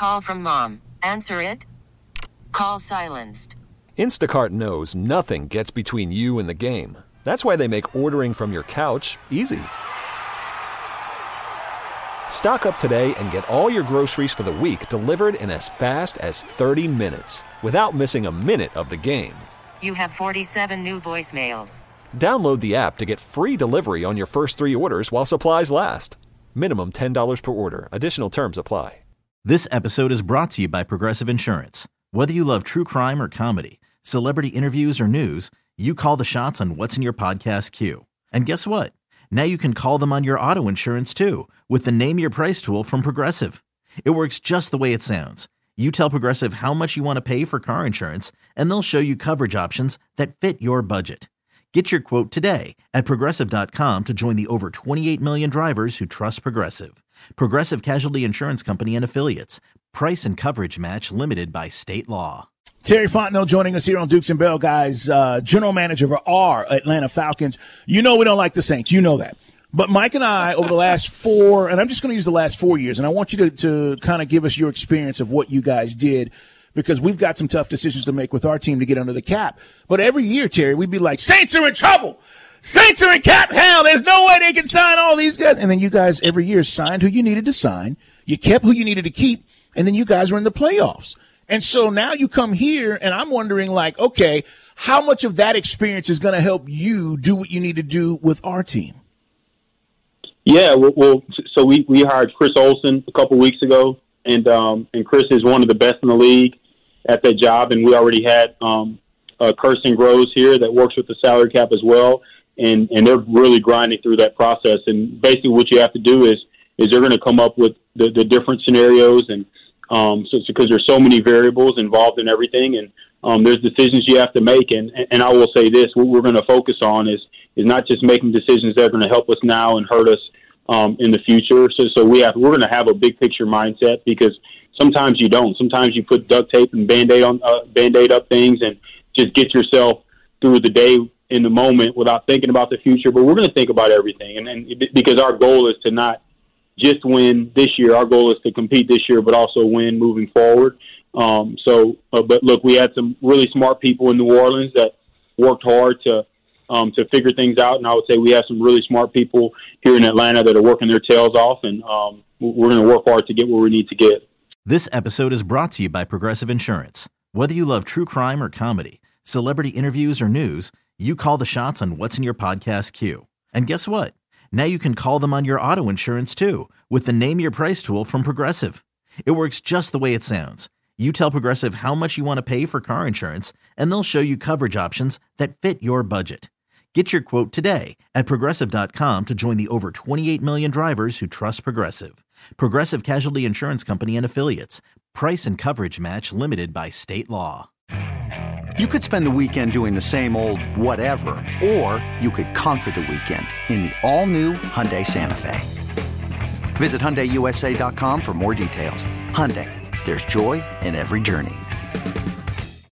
call from mom. Answer it. Call silenced. Instacart knows nothing gets between you and the game. That's why they make ordering from your couch easy. Stock up today and get all your groceries for the week delivered in as fast as 30 minutes without missing a minute of the game. You have 47 new voicemails. Download the app to get free delivery on your first 3 orders while supplies last. Minimum $10 per order. Additional terms apply. This episode is brought to you by Progressive Insurance. Whether you love true crime or comedy, celebrity interviews or news, you call the shots on what's in your podcast queue. And guess what? Now you can call them on your auto insurance too with the Name Your Price tool from Progressive. It works just the way it sounds. You tell Progressive how much you want to pay for car insurance, and they'll show you coverage options that fit your budget. Get your quote today at Progressive.com to join the over 28 million drivers who trust Progressive. Progressive Casualty Insurance Company and Affiliates. Price and coverage match limited by state law. Terry Fontenot joining us here on Dukes and Bell, guys. General manager for our Atlanta Falcons. You know we don't like the Saints. You know that. But Mike and I, over the last 4, and I'm just going to use the last 4 years, and I want you to kind of give us your experience of what you guys did, because we've got some tough decisions to make with our team to get under the cap. But every year, Terry, we'd be like, Saints are in trouble. Saints are in cap hell. There's no way they can sign all these guys. And then you guys every year signed who you needed to sign. You kept who you needed to keep. And then you guys were in the playoffs. And so now you come here, and I'm wondering, like, okay, how much of that experience is going to help you do what you need to do with our team? Yeah, well, so we hired Chris Olsen a couple weeks ago, and Chris is one of the best in the league at that job, and we already had Kirsten Groves here that works with the salary cap as well, and they're really grinding through that process. And basically what you have to do is they're going to come up with the different scenarios, and so it's because there's so many variables involved in everything, and there's decisions you have to make. And I will say this, what we're going to focus on is not just making decisions that are going to help us now and hurt us in the future. So we're going to have a big picture mindset, because sometimes you don't. Sometimes you put duct tape and Band-Aid up things and just get yourself through the day in the moment without thinking about the future. But we're going to think about everything, and because our goal is to not just win this year. Our goal is to compete this year, but also win moving forward. But look, we had some really smart people in New Orleans that worked hard to figure things out, and I would say we have some really smart people here in Atlanta that are working their tails off, and we're going to work hard to get where we need to get. This episode is brought to you by Progressive Insurance. Whether you love true crime or comedy, celebrity interviews or news, you call the shots on what's in your podcast queue. And guess what? Now you can call them on your auto insurance too with the Name Your Price tool from Progressive. It works just the way it sounds. You tell Progressive how much you want to pay for car insurance, and they'll show you coverage options that fit your budget. Get your quote today at Progressive.com to join the over 28 million drivers who trust Progressive. Progressive Casualty Insurance Company and Affiliates. Price and coverage match limited by state law. You could spend the weekend doing the same old whatever, or you could conquer the weekend in the all-new Hyundai Santa Fe. Visit HyundaiUSA.com for more details. Hyundai, there's joy in every journey.